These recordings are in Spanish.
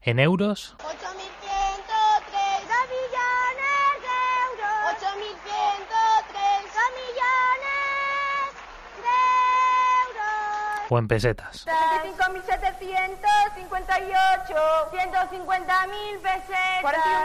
En euros, 8.130 millones de euros. 8.130 millones de euros. o en pesetas. 25.758. 150.000 pesetas.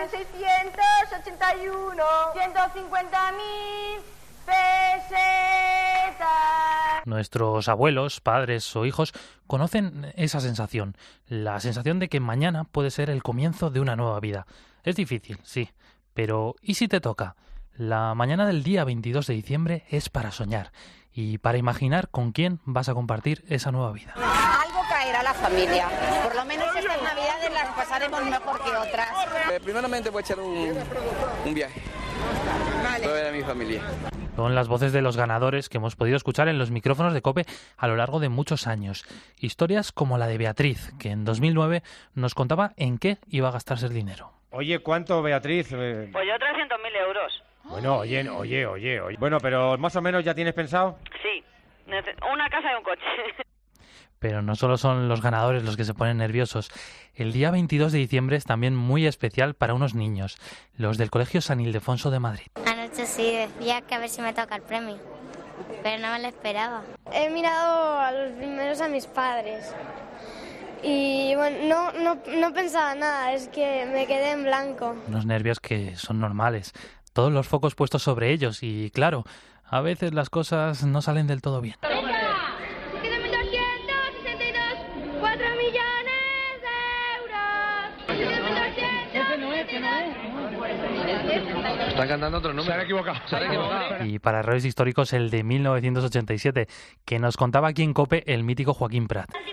41.681. 150.000 pesetas. Nuestros abuelos, padres o hijos conocen esa sensación, la sensación de que mañana puede ser el comienzo de una nueva vida. Es difícil, sí, pero ¿y si te toca? La mañana del día 22 de diciembre es para soñar y para imaginar con quién vas a compartir esa nueva vida. Algo caerá a la familia. Por lo menos estas navidades las pasaremos mejor que otras. Primeramente voy a echar un viaje. Voy a ver a mi familia. Son las voces de los ganadores que hemos podido escuchar en los micrófonos de COPE a lo largo de muchos años. Historias como la de Beatriz, que en 2009 nos contaba en qué iba a gastarse el dinero. Oye, ¿cuánto, Beatriz? Pues yo 300.000 euros. Bueno, oye. Bueno, pero más o menos ya tienes pensado. Sí, una casa y un coche. Pero no solo son los ganadores los que se ponen nerviosos. El día 22 de diciembre es también muy especial para unos niños, los del Colegio San Ildefonso de Madrid. Anoche sí, decía que a ver si me toca el premio, pero no me lo esperaba. He mirado a los primeros a mis padres y bueno, no pensaba nada, es que me quedé en blanco. Unos nervios que son normales, todos los focos puestos sobre ellos y claro, a veces las cosas no salen del todo bien. 4 millones de euros. Están cantando otro número. Se han equivocado. Y para errores históricos el de 1987, que nos contaba aquí en COPE el mítico Joaquín Prat. 24.721.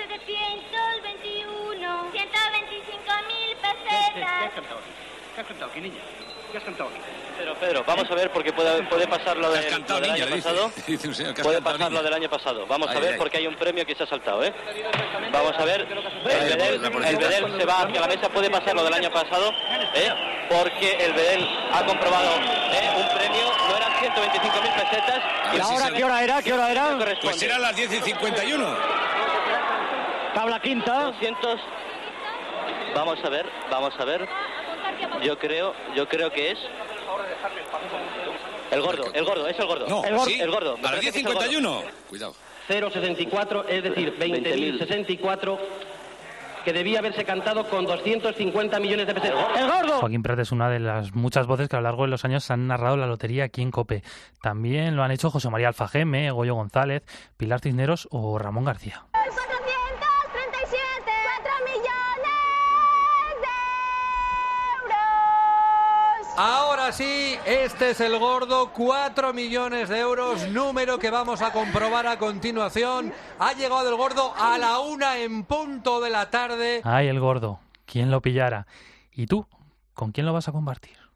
125.000 pesetas. ¿Qué has cantado aquí, niña? ¿Qué has cantado aquí? Pedro, vamos a ver porque puede pasar lo del año pasado. Puede pasar lo del año pasado. Vamos a ver porque hay un premio que se ha saltado, ¿eh? Vamos a ver. El Bedel se va hacia la mesa. Puede pasar lo del año pasado, ¿eh? Porque el Bedel ha comprobado un premio. No eran 125.000 pesetas. ¿Y ahora qué hora era? Pues eran las 10:51. Tabla quinta. 200. Vamos a ver. Yo creo que es el gordo. No, el gordo. A las 10:51. Cuidado. 0,64, es decir, 20.064, que debía haberse cantado con 250 millones de pesetas. ¡El gordo! Joaquín Prat es una de las muchas voces que a lo largo de los años han narrado la lotería aquí en COPE. También lo han hecho José María Alfageme, Goyo González, Pilar Cisneros o Ramón García. 437. 4 millones de euros. Ahora sí, este es el gordo, 4 millones de euros, número que vamos a comprobar a continuación. Ha llegado el gordo a la 1:00 p.m. ¡Ay, el gordo! ¿Quién lo pillara? ¿Y tú? ¿Con quién lo vas a compartir?